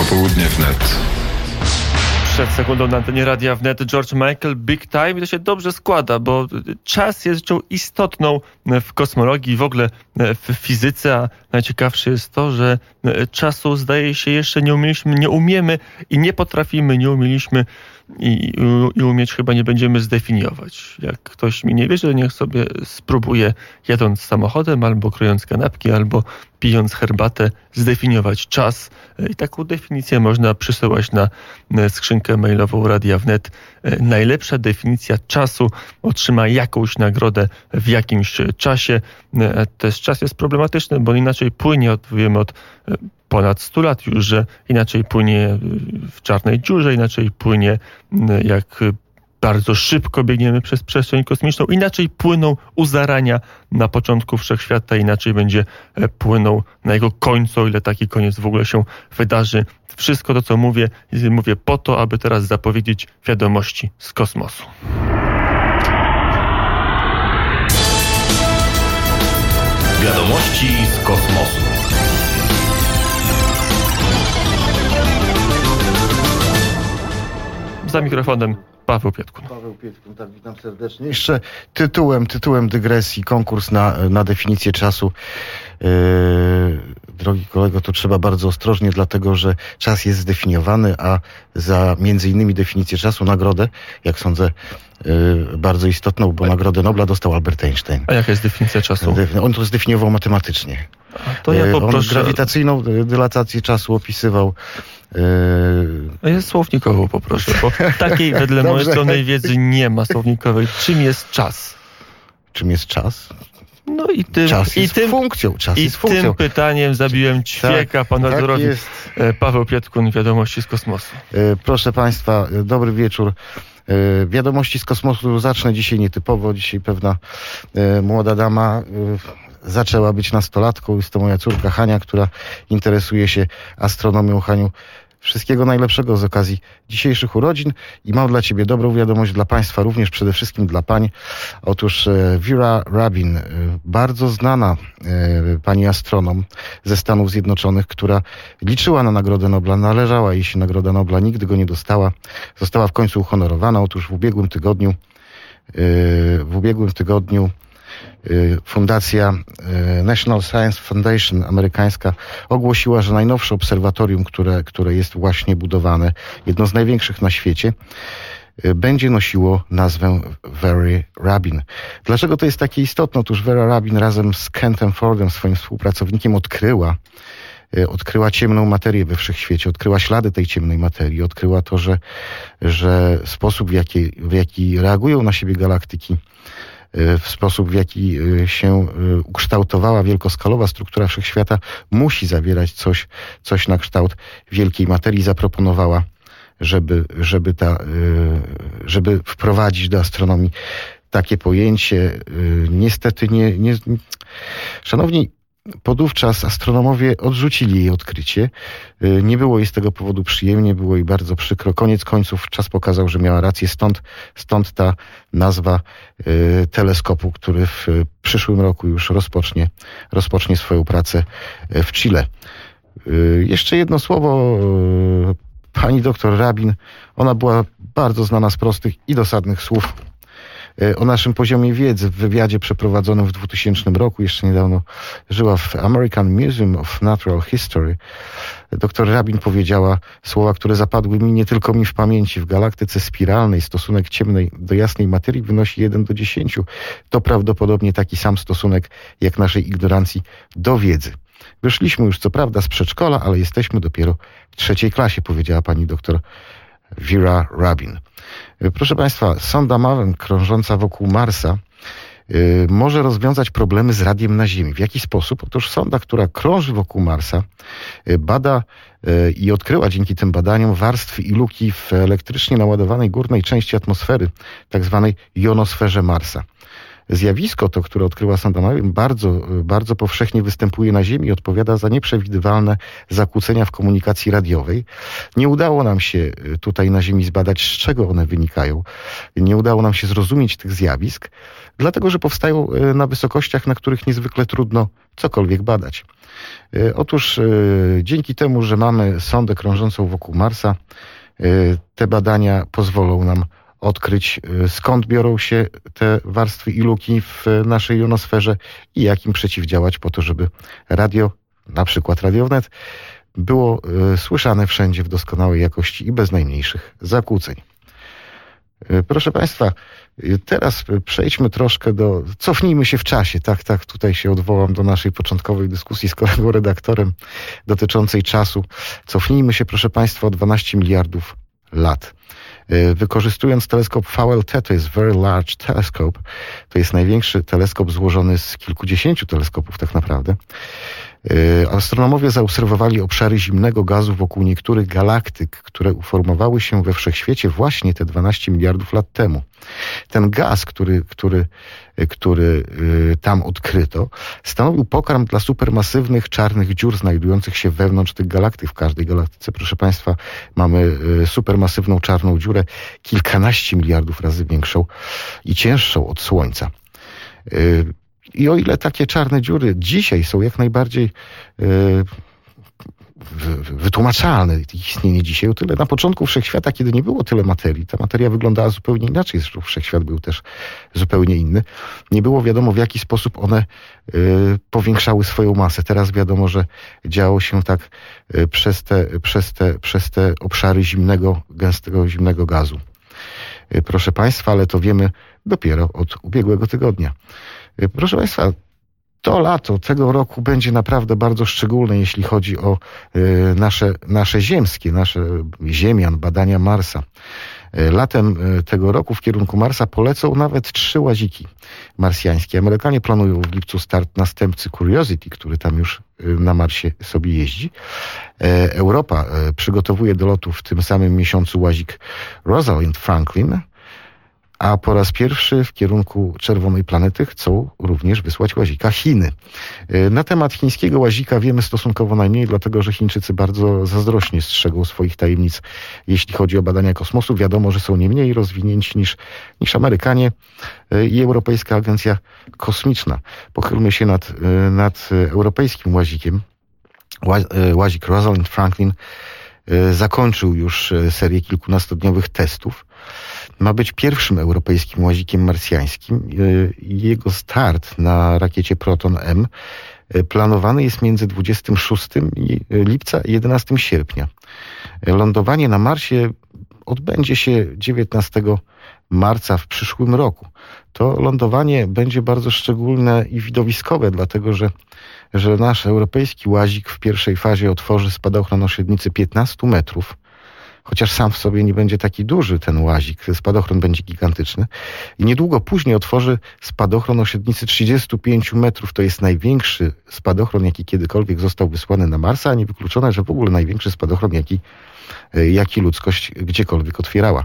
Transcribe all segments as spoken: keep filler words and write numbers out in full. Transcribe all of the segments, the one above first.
Popołudnie wnet. Przed sekundą na antenie Radia Wnet George Michael, Big Time. I to się dobrze składa, bo czas jest rzeczą istotną w kosmologii, w ogóle w fizyce, a najciekawsze jest to, że czasu zdaje się jeszcze nie umieliśmy, nie umiemy i nie potrafimy, nie umieliśmy i, i umieć chyba nie będziemy zdefiniować. Jak ktoś mi nie wierzy, niech sobie spróbuje jadąc samochodem, albo krojąc kanapki, albo pijąc herbatę, zdefiniować czas. I taką definicję można przysyłać na skrzynkę mailową Radia Wnet. Najlepsza definicja czasu otrzyma jakąś nagrodę w jakimś czasie. Też czas jest problematyczny, bo inaczej płynie, od, wiemy od ponad stu lat już, że inaczej płynie w czarnej dziurze, inaczej płynie jak bardzo szybko biegniemy przez przestrzeń kosmiczną, inaczej płyną u zarania na początku wszechświata, inaczej będzie płynął na jego końcu, o ile taki koniec w ogóle się wydarzy. Wszystko to, co mówię, mówię po to, aby teraz zapowiedzieć wiadomości z kosmosu. Wiadomości z kosmosu. Za mikrofonem Paweł Pietkun. Paweł Pietkun, tak, witam serdecznie. Jeszcze tytułem, tytułem dygresji, konkurs na, na definicję czasu. Yy, drogi kolego, to trzeba bardzo ostrożnie, dlatego że czas jest zdefiniowany, a za między innymi definicję czasu nagrodę, jak sądzę, yy, bardzo istotną, bo Nagrodę Nobla dostał Albert Einstein. A jaka jest definicja czasu? On to zdefiniował matematycznie. A to ja poproszę... On grawitacyjną dylatację czasu opisywał. Yy... Ja słownikową poproszę, bo takiej wedle mojej skromnej wiedzy nie ma słownikowej. Czym jest czas? Czym jest czas? No i tym, czas i jest tym, funkcją. Czas i jest funkcją. tym pytaniem zabiłem ćwieka tak, panu tak Azurowi. Jest. Paweł Pietkun, Wiadomości z kosmosu. Yy, proszę państwa, dobry wieczór. Yy, wiadomości z kosmosu zacznę dzisiaj nietypowo. Dzisiaj pewna yy, młoda dama yy, zaczęła być nastolatką. Jest to moja córka Hania, która interesuje się astronomią. Haniu, wszystkiego najlepszego z okazji dzisiejszych urodzin i mam dla ciebie dobrą wiadomość, dla państwa również, przede wszystkim dla pań. Otóż e, Vera Rubin, e, bardzo znana e, pani astronom ze Stanów Zjednoczonych, która liczyła na Nagrodę Nobla, należała jej się Nagroda Nobla, nigdy go nie dostała, została w końcu uhonorowana. Otóż w ubiegłym tygodniu e, w ubiegłym tygodniu Fundacja National Science Foundation amerykańska ogłosiła, że najnowsze obserwatorium, które, które jest właśnie budowane, jedno z największych na świecie, będzie nosiło nazwę Vera Rubin. Dlaczego to jest takie istotne? Otóż Vera Rubin razem z Kentem Fordem, swoim współpracownikiem, odkryła odkryła ciemną materię we wszechświecie, odkryła ślady tej ciemnej materii, odkryła to, że, że sposób, w jaki, w jaki reagują na siebie galaktyki, w sposób, w jaki się ukształtowała wielkoskalowa struktura wszechświata, musi zawierać coś, coś na kształt wielkiej materii. Zaproponowała, żeby, żeby, ta, żeby wprowadzić do astronomii takie pojęcie. Niestety nie, nie... Szanowni, podówczas astronomowie odrzucili jej odkrycie. Nie było jej z tego powodu przyjemnie, było jej bardzo przykro. Koniec końców czas pokazał, że miała rację. Stąd, stąd ta nazwa y, teleskopu, który w przyszłym roku już rozpocznie, rozpocznie swoją pracę w Chile. Y, jeszcze jedno słowo. Y, pani doktor Rubin, ona była bardzo znana z prostych i dosadnych słów o naszym poziomie wiedzy. W wywiadzie przeprowadzonym w dwutysięcznym roku, jeszcze niedawno żyła w American Museum of Natural History, doktor Rubin powiedziała słowa, które zapadły mi, nie tylko mi w pamięci. W galaktyce spiralnej stosunek ciemnej do jasnej materii wynosi jeden do dziesięciu. To prawdopodobnie taki sam stosunek jak naszej ignorancji do wiedzy. Wyszliśmy już co prawda z przedszkola, ale jesteśmy dopiero w trzeciej klasie, powiedziała pani doktor Vera Rubin. Proszę państwa, sonda Maven krążąca wokół Marsa y, może rozwiązać problemy z radiem na Ziemi. W jaki sposób? Otóż sonda, która krąży wokół Marsa, y, bada y, i odkryła dzięki tym badaniom warstwy i luki w elektrycznie naładowanej górnej części atmosfery, tak zwanej jonosferze Marsa. Zjawisko to, które odkryła sonda Marian, bardzo, bardzo powszechnie występuje na Ziemi i odpowiada za nieprzewidywalne zakłócenia w komunikacji radiowej. Nie udało nam się tutaj na Ziemi zbadać, z czego one wynikają. Nie udało nam się zrozumieć tych zjawisk, dlatego że powstają na wysokościach, na których niezwykle trudno cokolwiek badać. Otóż dzięki temu, że mamy sondę krążącą wokół Marsa, te badania pozwolą nam odkryć, skąd biorą się te warstwy i luki w naszej jonosferze i jak im przeciwdziałać po to, żeby radio, na przykład Radio Wnet, było słyszane wszędzie w doskonałej jakości i bez najmniejszych zakłóceń. Proszę Państwa, teraz przejdźmy troszkę do... Cofnijmy się w czasie. Tak, tak, tutaj się odwołam do naszej początkowej dyskusji z kolegą redaktorem dotyczącej czasu. Cofnijmy się, proszę Państwa, o dwanaście miliardów lat. Wykorzystując teleskop V L T, to jest Very Large Telescope, to jest największy teleskop złożony z kilkudziesięciu teleskopów tak naprawdę, astronomowie zaobserwowali obszary zimnego gazu wokół niektórych galaktyk, które uformowały się we wszechświecie właśnie te dwanaście miliardów lat temu. Ten gaz, który, który, który tam odkryto, stanowił pokarm dla supermasywnych czarnych dziur znajdujących się wewnątrz tych galaktyk. W każdej galaktyce, proszę Państwa, mamy supermasywną czarną dziurę kilkanaście miliardów razy większą i cięższą od Słońca. I o ile takie czarne dziury dzisiaj są jak najbardziej yy, wytłumaczalne, ich istnienie dzisiaj, o tyle na początku wszechświata, kiedy nie było tyle materii, ta materia wyglądała zupełnie inaczej, zresztą wszechświat był też zupełnie inny. Nie było wiadomo, w jaki sposób one yy, powiększały swoją masę. Teraz wiadomo, że działo się tak yy, przez, te, przez, te, przez te obszary zimnego, gęstego zimnego gazu. Yy, proszę Państwa, ale to wiemy dopiero od ubiegłego tygodnia. Proszę Państwa, to lato tego roku będzie naprawdę bardzo szczególne, jeśli chodzi o y, nasze, nasze ziemskie, nasze Ziemian, badania Marsa. Y, latem y, tego roku w kierunku Marsa polecą nawet trzy łaziki marsjańskie. Amerykanie planują w lipcu start następcy Curiosity, który tam już y, na Marsie sobie jeździ. Y, Europa y, przygotowuje do lotu w tym samym miesiącu łazik Rosalind Franklin, a po raz pierwszy w kierunku czerwonej planety chcą również wysłać łazika Chiny. Na temat chińskiego łazika wiemy stosunkowo najmniej, dlatego że Chińczycy bardzo zazdrośnie strzegą swoich tajemnic, jeśli chodzi o badania kosmosu. Wiadomo, że są nie mniej rozwinięci niż, niż Amerykanie i Europejska Agencja Kosmiczna. Pochylmy się nad, nad europejskim łazikiem. Łazik Rosalind Franklin zakończył już serię kilkunastodniowych testów. Ma być pierwszym europejskim łazikiem marsjańskim. Jego start na rakiecie Proton M planowany jest między dwudziestego szóstego lipca i jedenastego sierpnia. Lądowanie na Marsie odbędzie się dziewiętnastego marca w przyszłym roku. To lądowanie będzie bardzo szczególne i widowiskowe, dlatego że, że nasz europejski łazik w pierwszej fazie otworzy spadochron o średnicy piętnastu metrów. Chociaż sam w sobie nie będzie taki duży ten łazik, spadochron będzie gigantyczny. I niedługo później otworzy spadochron o średnicy trzydziestu pięciu metrów. To jest największy spadochron, jaki kiedykolwiek został wysłany na Marsa, a niewykluczone, że w ogóle największy spadochron, jaki, jaki ludzkość gdziekolwiek otwierała.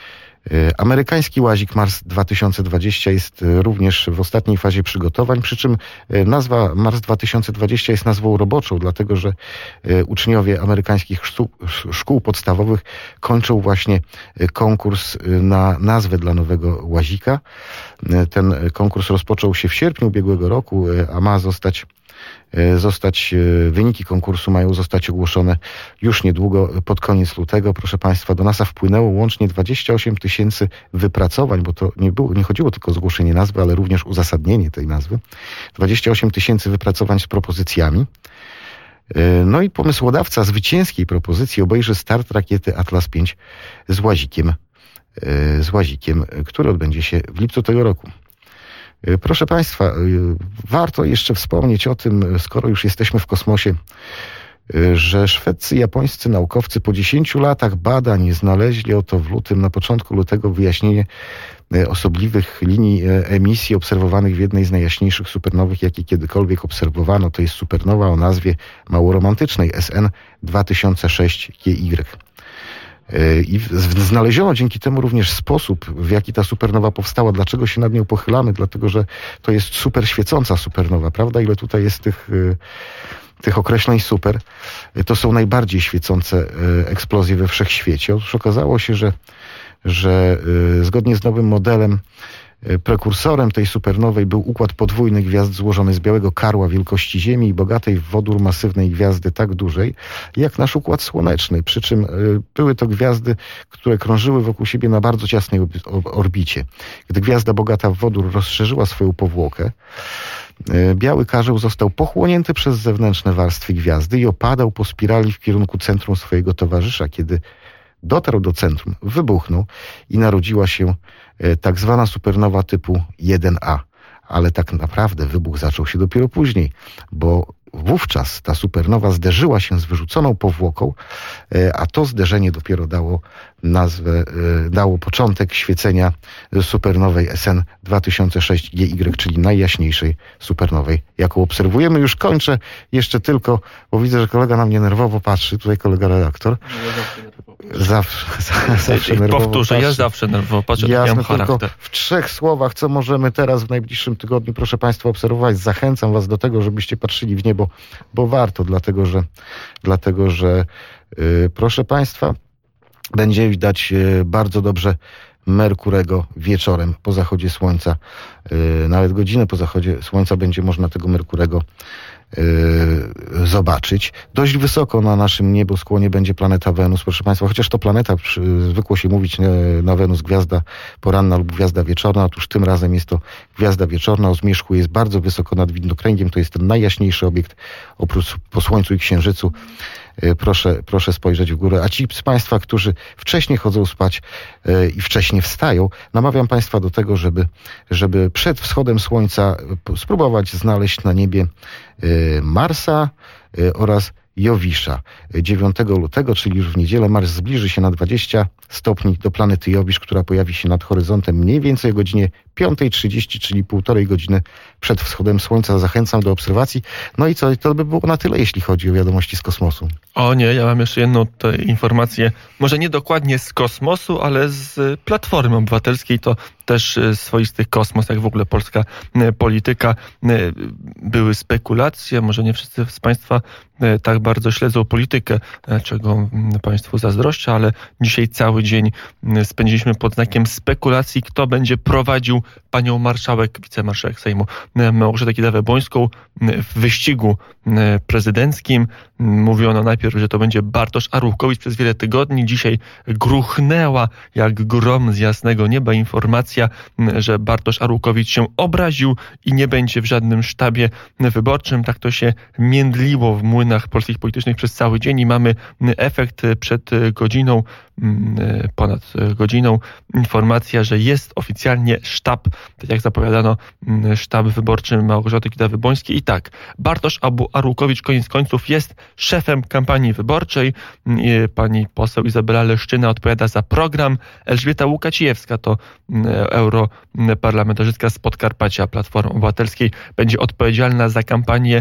Amerykański łazik Mars dwa tysiące dwadzieścia jest również w ostatniej fazie przygotowań, przy czym nazwa Mars dwa tysiące dwadzieścia jest nazwą roboczą, dlatego że uczniowie amerykańskich szkół podstawowych kończą właśnie konkurs na nazwę dla nowego łazika. Ten konkurs rozpoczął się w sierpniu ubiegłego roku, a ma zostać zostać, wyniki konkursu mają zostać ogłoszone już niedługo, pod koniec lutego. Proszę Państwa, do NASA wpłynęło łącznie dwadzieścia osiem tysięcy wypracowań, bo to nie było, nie chodziło tylko o zgłoszenie nazwy, ale również uzasadnienie tej nazwy. dwadzieścia osiem tysięcy wypracowań z propozycjami. No i pomysłodawca zwycięskiej propozycji obejrzy start rakiety Atlas pięć z łazikiem, z łazikiem, który odbędzie się w lipcu tego roku. Proszę Państwa, warto jeszcze wspomnieć o tym, skoro już jesteśmy w kosmosie, że szwedzcy i japońscy naukowcy po dziesięciu latach badań znaleźli oto w lutym, na początku lutego wyjaśnienie osobliwych linii emisji obserwowanych w jednej z najjaśniejszych supernowych, jakie kiedykolwiek obserwowano. To jest supernowa o nazwie mało romantycznej S N dwa tysiące sześć G Y. I znaleziono dzięki temu również sposób, w jaki ta supernowa powstała. Dlaczego się nad nią pochylamy? Dlatego, że to jest super świecąca supernowa, prawda? Ile tutaj jest tych, tych określeń super. To są najbardziej świecące eksplozje we wszechświecie. Otóż okazało się, że, że zgodnie z nowym modelem prekursorem tej supernowej był układ podwójny gwiazd złożony z białego karła wielkości Ziemi i bogatej w wodór masywnej gwiazdy tak dużej, jak nasz Układ Słoneczny. Przy czym były to gwiazdy, które krążyły wokół siebie na bardzo ciasnej orbicie. Gdy gwiazda bogata w wodór rozszerzyła swoją powłokę, biały karzeł został pochłonięty przez zewnętrzne warstwy gwiazdy i opadał po spirali w kierunku centrum swojego towarzysza. Kiedy dotarł do centrum, wybuchnął i narodziła się tak zwana supernowa typu jeden A. Ale tak naprawdę wybuch zaczął się dopiero później, bo wówczas ta supernowa zderzyła się z wyrzuconą powłoką, a to zderzenie dopiero dało nazwę, dało początek świecenia supernowej S N dwa tysiące sześć G Y, czyli najjaśniejszej supernowej, jaką obserwujemy. Już kończę jeszcze tylko, bo widzę, że kolega na mnie nerwowo patrzy, tutaj kolega redaktor. Zawsze, zawsze nerwowo Powtórzę, patrzy. ja zawsze nerwowo patrzę, Jasne, mam charakter. tylko w trzech słowach, co możemy teraz w najbliższym tygodniu, proszę Państwa, obserwować. Zachęcam Was do tego, żebyście patrzyli w niebo, bo warto, dlatego że, dlatego, że yy, proszę Państwa, będzie widać yy, bardzo dobrze Merkurego wieczorem po zachodzie słońca. Yy, nawet godzinę po zachodzie słońca będzie można tego Merkurego Yy, zobaczyć. Dość wysoko na naszym nieboskłonie będzie planeta Wenus, proszę Państwa, chociaż to planeta, przy, zwykło się mówić yy, na Wenus gwiazda poranna lub gwiazda wieczorna, otóż tym razem jest to gwiazda wieczorna, o zmierzchu jest bardzo wysoko nad widnokręgiem, to jest ten najjaśniejszy obiekt oprócz po Słońcu i Księżycu. Yy, proszę, proszę spojrzeć w górę. A ci z Państwa, którzy wcześniej chodzą spać yy, i wcześniej wstają, namawiam Państwa do tego, żeby, żeby przed wschodem Słońca spróbować znaleźć na niebie Marsa oraz Jowisza. dziewiątego lutego, czyli już w niedzielę, Mars zbliży się na dwadzieścia stopni do planety Jowisz, która pojawi się nad horyzontem mniej więcej o godzinie piąta trzydzieści, czyli półtorej godziny przed wschodem Słońca. Zachęcam do obserwacji. No i co, to by było na tyle, jeśli chodzi o wiadomości z kosmosu. O nie, ja mam jeszcze jedną informację, może nie dokładnie z kosmosu, ale z Platformy Obywatelskiej. To też swoisty kosmos, jak w ogóle polska polityka. Były spekulacje, może nie wszyscy z Państwa tak bardzo śledzą politykę, czego Państwu zazdroszczę, ale dzisiaj cały dzień spędziliśmy pod znakiem spekulacji, kto będzie prowadził panią marszałek, wicemarszałek Sejmu Małgorzatę Kidawę-Błońską w wyścigu prezydenckim. Mówiono najpierw, że to będzie Bartosz Arłukowicz przez wiele tygodni. Dzisiaj gruchnęła jak grom z jasnego nieba informacja, że Bartosz Arłukowicz się obraził i nie będzie w żadnym sztabie wyborczym. Tak to się międliło w młynach polskich politycznych przez cały dzień i mamy efekt przed godziną, ponad godziną, informacja, że jest oficjalnie sztab, tak jak zapowiadano, sztab wyborczy Małgorzaty Kidawy-Błońskiej. I tak, Bartosz Arłukowicz koniec końców jest szefem kampanii wyborczej. Pani poseł Izabela Leszczyna odpowiada za program. Elżbieta Łukacijewska, to europarlamentarzystka z Podkarpacia Platformy Obywatelskiej, będzie odpowiedzialna za kampanię,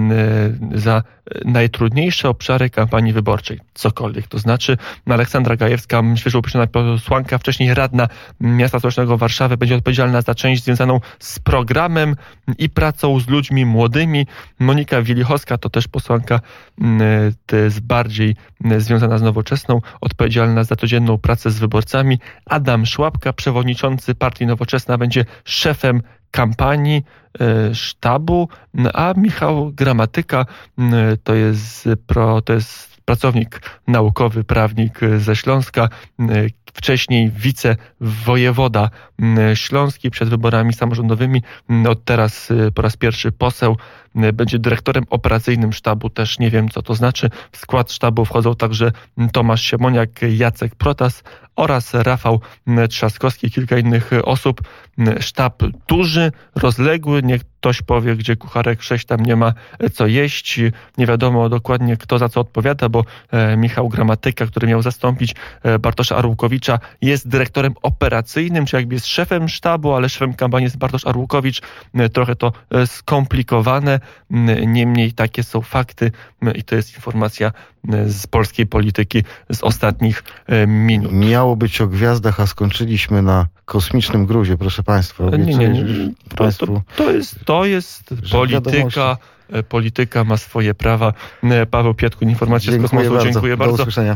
za najtrudniejsze obszary kampanii wyborczej. Cokolwiek to znaczy. Aleksandra Gajewska, świeżo upieszona posłanka, wcześniej radna miasta stołecznego Warszawy, będzie odpowiedzialna za część związaną z programem i pracą z ludźmi młodymi. Monika Wielichowska, to też posłanka jest bardziej związana z Nowoczesną, odpowiedzialna za codzienną pracę z wyborcami. Adam Szłapka, przewodniczący partii Nowoczesna, będzie szefem kampanii, sztabu, a Michał Gramatyka to jest, pro, to jest pracownik naukowy, prawnik ze Śląska, wcześniej wicewojewoda śląski przed wyborami samorządowymi, od teraz po raz pierwszy poseł, będzie dyrektorem operacyjnym sztabu, też nie wiem co to znaczy. W skład sztabu wchodzą także Tomasz Siemoniak, Jacek Protas oraz Rafał Trzaskowski, kilka innych osób. Sztab duży, rozległy, niech ktoś powie, gdzie kucharek sześć, tam nie ma co jeść. Nie wiadomo dokładnie, kto za co odpowiada, bo Michał Gramatyka, który miał zastąpić Bartosza Arłukowicza, jest dyrektorem operacyjnym, czy jakby jest szefem sztabu, ale szefem kampanii jest Bartosz Arłukowicz. Trochę to skomplikowane. Niemniej takie są fakty i to jest informacja z polskiej polityki z ostatnich minut. Miało być o gwiazdach, a skończyliśmy na kosmicznym gruzie, proszę Państwa. Nie, nie, nie. To, Państwu, to, to jest, to jest polityka. Polityka ma swoje prawa. Paweł Piatkun, informacja z kosmosu. Bardzo. Dziękuję Do bardzo. usłyszenia.